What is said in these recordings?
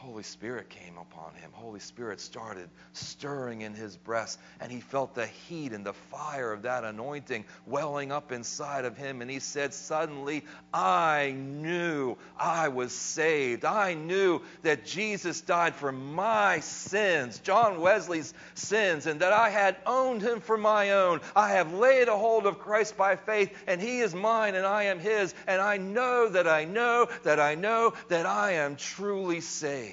Holy Spirit came upon him. Holy Spirit started stirring in his breast, and he felt the heat and the fire of that anointing welling up inside of him. And he said, suddenly, I knew I was saved. I knew that Jesus died for my sins, John Wesley's sins, and that I had owned him for my own. I have laid a hold of Christ by faith, and he is mine and I am his. And I know that I know that I know that I am truly saved.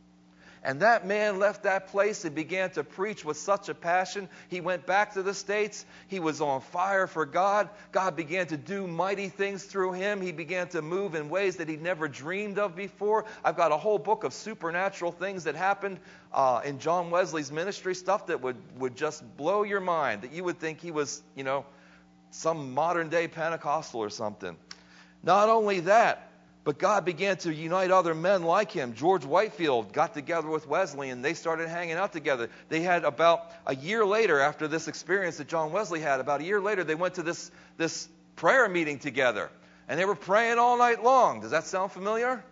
And that man left that place and began to preach with such a passion. He went back to the States. He was on fire for God. God began to do mighty things through him. He began to move in ways that he'd never dreamed of before. I've got a whole book of supernatural things that happened in John Wesley's ministry, stuff that would just blow your mind, that you would think he was, some modern-day Pentecostal or something. Not only that, but God began to unite other men like him. George Whitefield got together with Wesley, and they started hanging out together. They had about a year later, after this experience that John Wesley had, about a year later, they went to this prayer meeting together. And they were praying all night long. Does that sound familiar?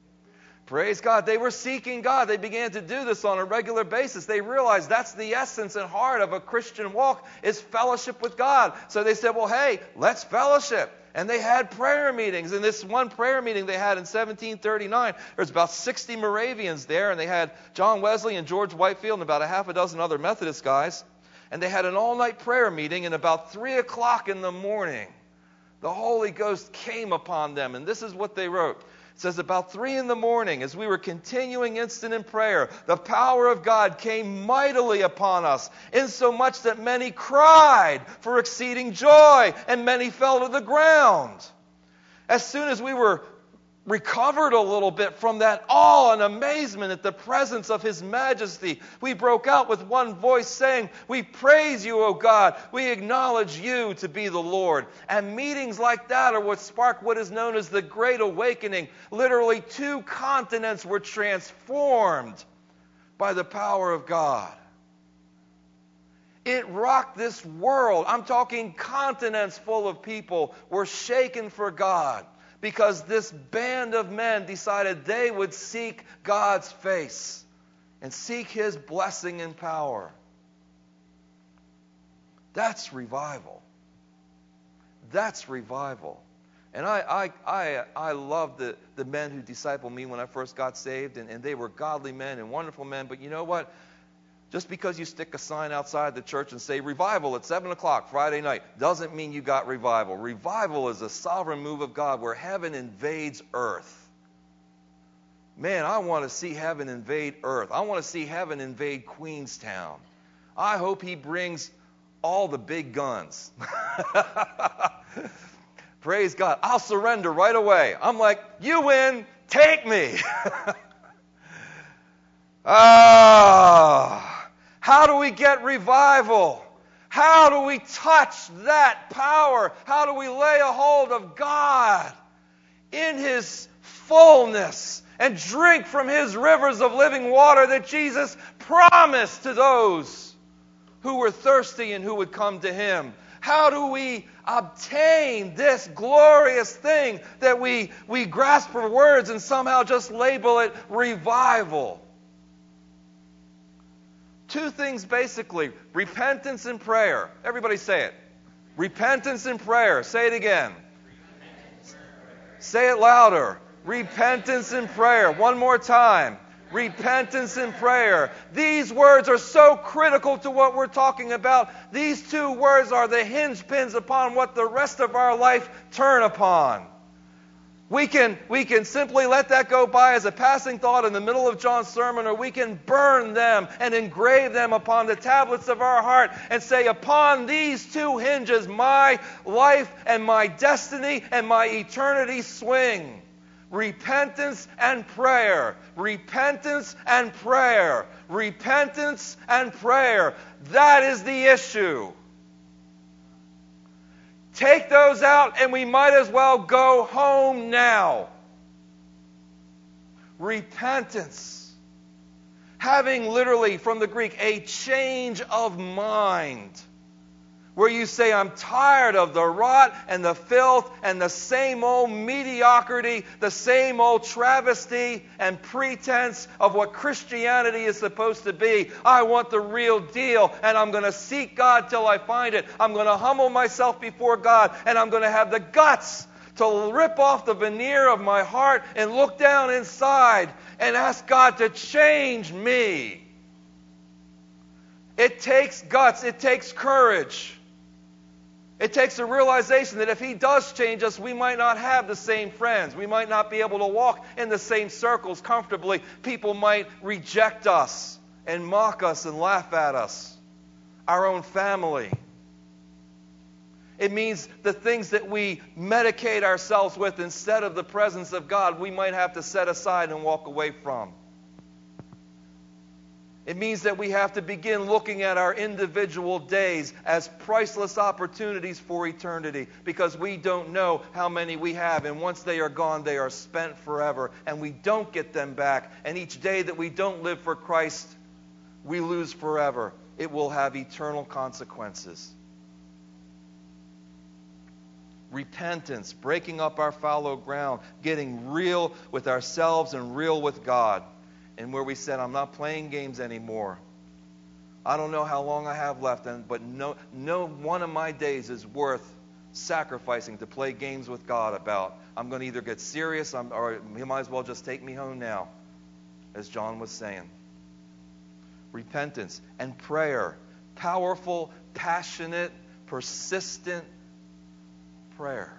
Praise God. They were seeking God. They began to do this on a regular basis. They realized that's the essence and heart of a Christian walk, is fellowship with God. So they said, well, hey, let's fellowship. And they had prayer meetings. In this one prayer meeting they had in 1739, there's about 60 Moravians there, and they had John Wesley and George Whitefield and about a half a dozen other Methodist guys. And they had an all-night prayer meeting, and about 3 o'clock in the morning, the Holy Ghost came upon them. And this is what they wrote. It says, about 3 in the morning, as we were continuing instant in prayer, the power of God came mightily upon us, insomuch that many cried for exceeding joy, and many fell to the ground. As soon as we were recovered a little bit from that awe and amazement at the presence of His majesty, we broke out with one voice saying, we praise you, O God. We acknowledge you to be the Lord. And meetings like that are what spark what is known as the Great Awakening. Literally 2 continents were transformed by the power of God. It rocked this world. I'm talking continents full of people were shaken for God, because this band of men decided they would seek God's face and seek His blessing and power. That's revival. That's revival. And I love the men who discipled me when I first got saved, and they were godly men and wonderful men. But you know what? Just because you stick a sign outside the church and say revival at 7 o'clock Friday night doesn't mean you got revival. Revival is a sovereign move of God where heaven invades earth. Man, I want to see heaven invade earth. I want to see heaven invade Queenstown. I hope He brings all the big guns. Praise God. I'll surrender right away. I'm like, you win, take me. How do we get revival? How do we touch that power? How do we lay a hold of God in His fullness and drink from His rivers of living water that Jesus promised to those who were thirsty and who would come to Him? How do we obtain this glorious thing that we grasp for words and somehow just label it revival? 2 things basically. Repentance and prayer. Everybody say it. Repentance and prayer. Say it again. Say it louder. Repentance and prayer. One more time. Repentance and prayer. These words are so critical to what we're talking about. These 2 words are the hinge pins upon what the rest of our life turn upon. We can simply let that go by as a passing thought in the middle of John's sermon, or we can burn them and engrave them upon the tablets of our heart and say, upon these 2 hinges, my life and my destiny and my eternity swing. Repentance and prayer. Repentance and prayer. Repentance and prayer. That is the issue. Take those out and we might as well go home now. Repentance. Having literally, from the Greek, a change of mind. where you say, I'm tired of the rot and the filth and the same old mediocrity, the same old travesty and pretense of what Christianity is supposed to be. I want the real deal, and I'm going to seek God till I find it. I'm going to humble myself before God, and I'm going to have the guts to rip off the veneer of my heart and look down inside and ask God to change me. It takes guts. It takes courage. It takes a realization that if He does change us, we might not have the same friends. We might not be able to walk in the same circles comfortably. People might reject us and mock us and laugh at us. Our own family. It means the things that we medicate ourselves with instead of the presence of God, we might have to set aside and walk away from. It means that we have to begin looking at our individual days as priceless opportunities for eternity, because we don't know how many we have, and once they are gone, they are spent forever, and we don't get them back. And each day that we don't live for Christ, we lose forever. It will have eternal consequences. Repentance, breaking up our fallow ground, getting real with ourselves and real with God. And where we said, I'm not playing games anymore. I don't know how long I have left, but no one of my days is worth sacrificing to play games with God about. I'm going to either get serious, or He might as well just take me home now, as John was saying. Repentance and prayer. Powerful, passionate, persistent prayer.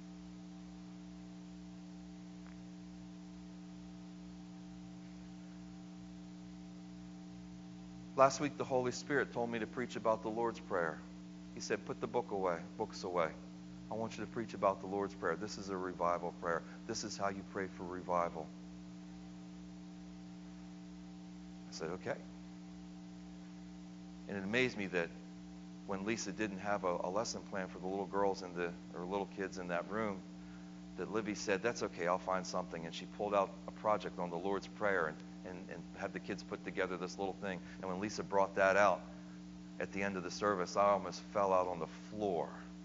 Last week, the Holy Spirit told me to preach about the Lord's Prayer. He said, put the books away. I want you to preach about the Lord's Prayer. This is a revival prayer. This is how you pray for revival. I said, okay. And it amazed me that when Lisa didn't have a lesson plan for the little girls or little kids in that room, that Libby said, that's okay, I'll find something. And she pulled out a project on the Lord's Prayer and had the kids put together this little thing. And when Lisa brought that out at the end of the service, I almost fell out on the floor.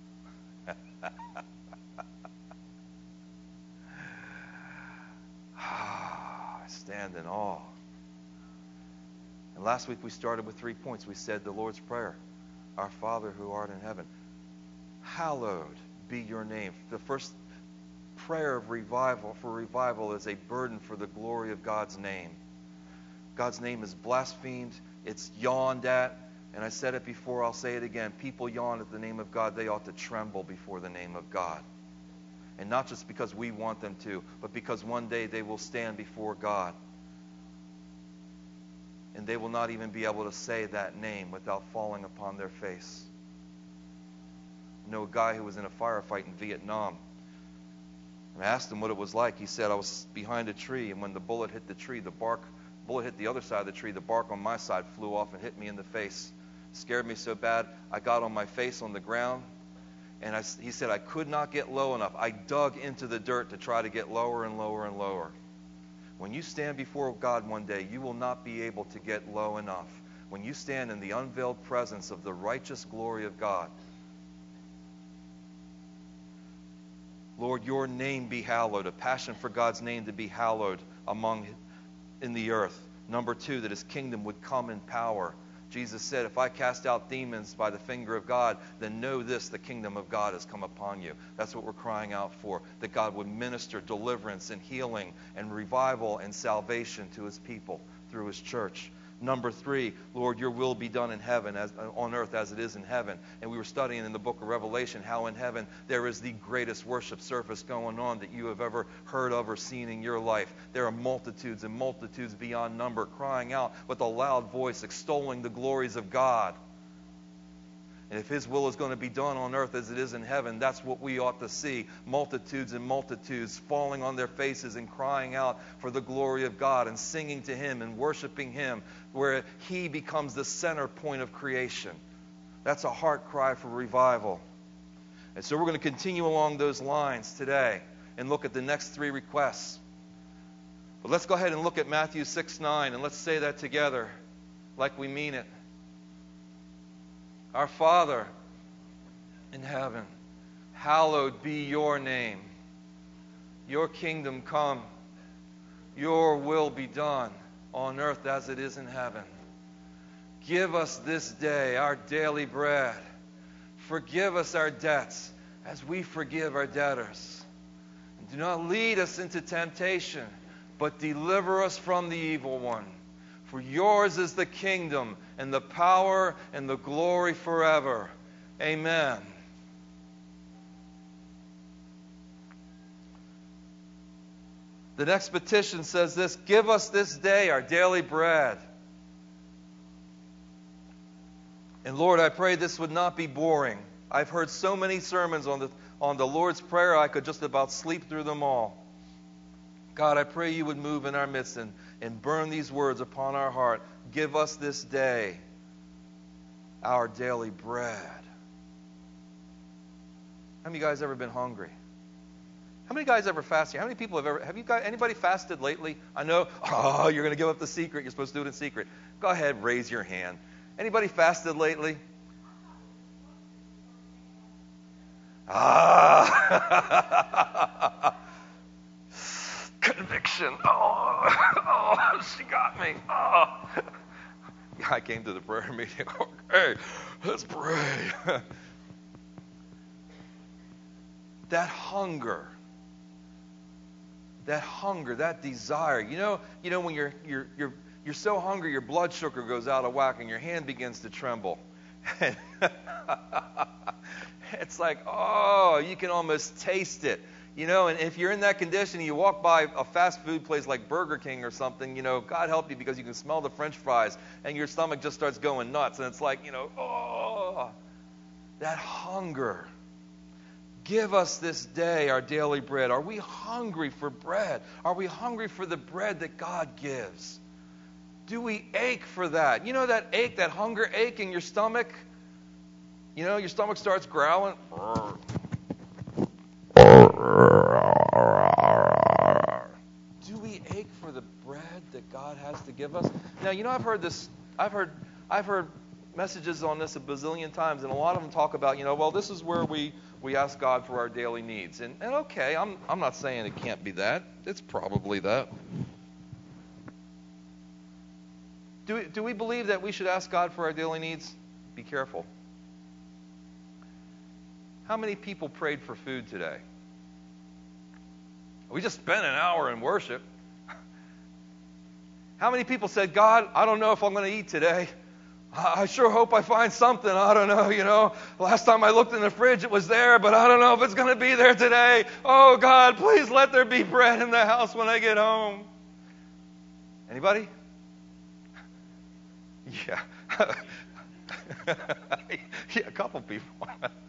I stand in awe. And last week we started with 3 points. We said the Lord's Prayer. Our Father who art in heaven, hallowed be your name. The first prayer of revival is a burden for the glory of God's name. God's name is blasphemed. It's yawned at. And I said it before, I'll say it again. People yawn at the name of God. They ought to tremble before the name of God. And not just because we want them to, but because one day they will stand before God. And they will not even be able to say that name without falling upon their face. I know a guy who was in a firefight in Vietnam. And I asked him what it was like. He said, I was behind a tree, and when the bullet hit the tree, bullet hit the other side of the tree. The bark on my side flew off and hit me in the face. It scared me so bad, I got on my face on the ground. And he said, I could not get low enough. I dug into the dirt to try to get lower and lower and lower. When you stand before God one day, you will not be able to get low enough. When you stand in the unveiled presence of the righteous glory of God, Lord, your name be hallowed. A passion for God's name to be hallowed in the earth. Number 2, that His kingdom would come in power. Jesus said, if I cast out demons by the finger of God, then know this, the kingdom of God has come upon you. That's what we're crying out for, that God would minister deliverance and healing and revival and salvation to His people through His church. Number 3, Lord, your will be done in heaven, on earth as it is in heaven. And we were studying in the book of Revelation how in heaven there is the greatest worship service going on that you have ever heard of or seen in your life. There are multitudes and multitudes beyond number crying out with a loud voice, extolling the glories of God. And if His will is going to be done on earth as it is in heaven, that's what we ought to see. Multitudes and multitudes falling on their faces and crying out for the glory of God and singing to Him and worshiping Him, where He becomes the center point of creation. That's a heart cry for revival. And so we're going to continue along those lines today and look at the next 3 requests. But let's go ahead and look at Matthew 6:9, and let's say that together like we mean it. Our Father, in heaven, hallowed be your name. Your kingdom come. Your will be done on earth as it is in heaven. Give us this day our daily bread. Forgive us our debts as we forgive our debtors. And do not lead us into temptation, but deliver us from the evil one. For yours is the kingdom and the power and the glory forever. Amen. The next petition says this: give us this day our daily bread. And Lord, I pray this would not be boring. I've heard so many sermons on the Lord's Prayer, I could just about sleep through them all. God, I pray you would move in our midst and burn these words upon our heart. Give us this day our daily bread. How many of you guys ever been hungry? How many guys ever fasted? How many people have you guys, anybody fasted lately? I know, you're going to give up the secret. You're supposed to do it in secret. Go ahead, raise your hand. Anybody fasted lately? Conviction. She got me. I came to the prayer meeting. Okay, let's pray. That hunger, that desire. You know when you're so hungry, your blood sugar goes out of whack and your hand begins to tremble. It's like, you can almost taste it. And if you're in that condition and you walk by a fast food place like Burger King or something, God help you, because you can smell the French fries and your stomach just starts going nuts. And it's like, that hunger. Give us this day our daily bread. Are we hungry for bread? Are we hungry for the bread that God gives? Do we ache for that? You know that ache, that hunger ache in your stomach? Your stomach starts growling. Do we ache for the bread that God has to give us? Now, I've heard this. I've heard messages on this a bazillion times, and a lot of them talk about, this is where we ask God for our daily needs. And okay, I'm not saying it can't be that. It's probably that. Do we believe that we should ask God for our daily needs? Be careful. How many people prayed for food today? We just spent an hour in worship. How many people said, God, I don't know if I'm going to eat today. I sure hope I find something. I don't know, Last time I looked in the fridge, it was there, but I don't know if it's going to be there today. Oh, God, please let there be bread in the house when I get home. Anybody? Yeah. Yeah, a couple people.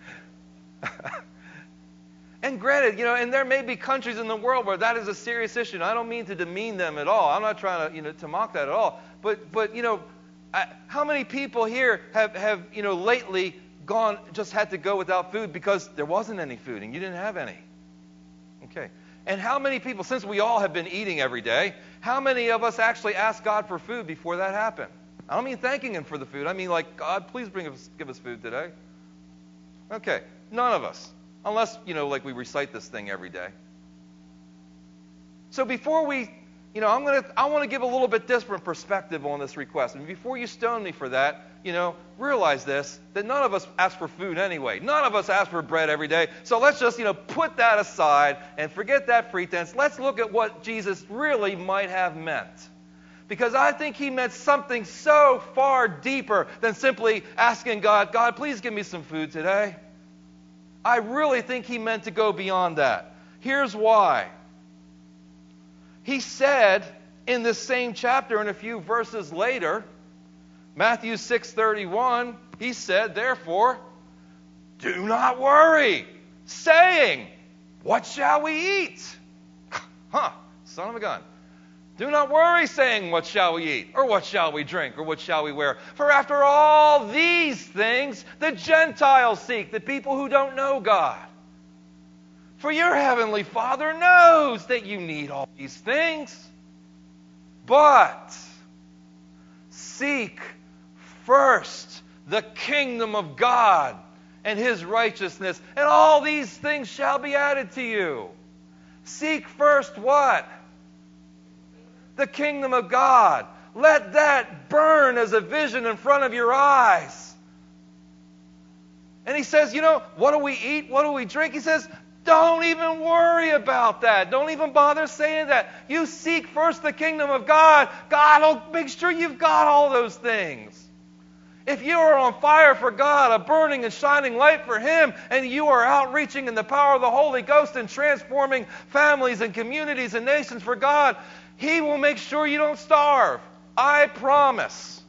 And granted, and there may be countries in the world where that is a serious issue. And I don't mean to demean them at all. I'm not trying to, to mock that at all. But how many people here have lately just had to go without food because there wasn't any food and you didn't have any? Okay. And how many people, since we all have been eating every day, how many of us actually asked God for food before that happened? I don't mean thanking Him for the food. I mean like, God, please give us food today. Okay. None of us. Unless, like we recite this thing every day. So before we, I want to give a little bit different perspective on this request. And before you stone me for that, realize this, that none of us ask for food anyway. None of us ask for bread every day. So let's just, put that aside and forget that pretense. Let's look at what Jesus really might have meant. Because I think He meant something so far deeper than simply asking God, God, please give me some food today. I really think He meant to go beyond that. Here's why. He said in this same chapter and a few verses later, Matthew 6:31, He said, therefore, do not worry, saying, what shall we eat? Son of a gun. Do not worry, saying, what shall we eat? Or what shall we drink? Or what shall we wear? For after all these things, the Gentiles seek, the people who don't know God. For your heavenly Father knows that you need all these things. But seek first the kingdom of God and His righteousness, and all these things shall be added to you. Seek first what? The kingdom of God. Let that burn as a vision in front of your eyes. And He says, what do we eat? What do we drink? He says, don't even worry about that. Don't even bother saying that. You seek first the kingdom of God. God will make sure you've got all those things. If you are on fire for God, a burning and shining light for Him, and you are outreaching in the power of the Holy Ghost and transforming families and communities and nations for God, He will make sure you don't starve. I promise.